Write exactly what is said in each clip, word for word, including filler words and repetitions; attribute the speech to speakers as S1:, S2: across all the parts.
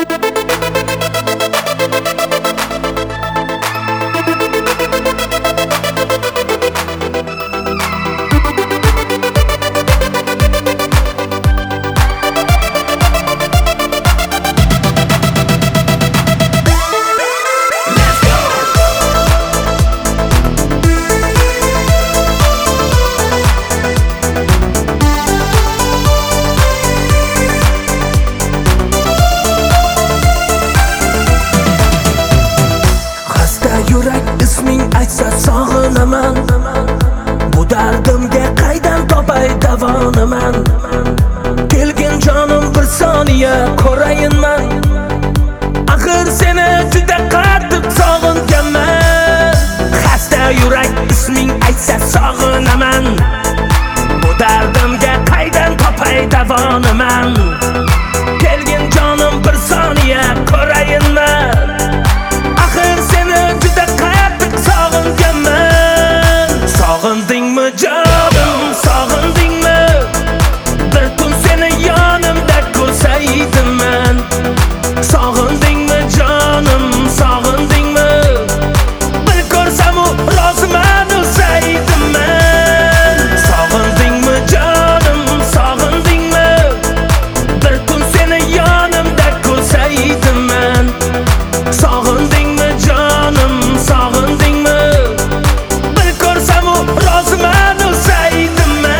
S1: aytsa sog'inaman, bu dardimga qaydan topay davonaman. Kelgin jonim bir soniya ko'rayinman, axir seni juda qattiq sog'inganman. Xasta yurak isming aytsa sog'inaman, bu dardimga qaydan topay davonaman. Kelgin jonim bir soniya ko'rayinman, axir seni juda qattiq sog'inganman. Sog'indingmi jonim, sog'indingmi? Bir kun seni yonimda ko'rsaydiman. Sog'indingmi jonim, sog'indingmi? Bir ko'rsam roziman o'saydiman. Sog'indingmi jonim, sog'indingmi? Bir kun seni yonimda ko'rsaydiman. Sog'indingmi jonim, sog'indingmi? Bir ko'rsam roziman o'saydiman.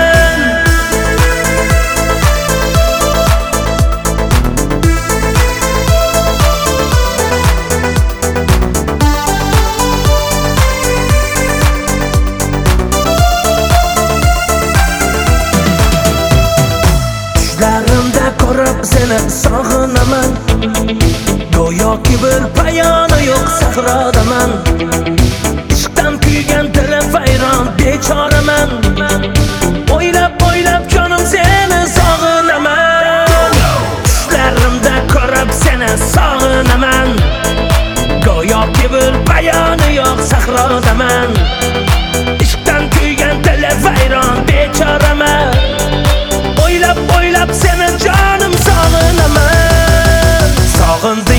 S1: Tushlarimda ko'rib seni sog'inaman, go'yoki bir payoni yo'q sahrodaman. Ishqdan kuygan dilim vayron bechoraman. O'ylab o'ylab jonim seni sog'inaman. Tushlarimda ko'rib seni sog'inaman, go'yoki bir payoni yo'q sahrodaman. Ishqdan kuygan dilim vayron bechoraman. O'ylab o'ylab seni jonim sog'inaman. Sog'indim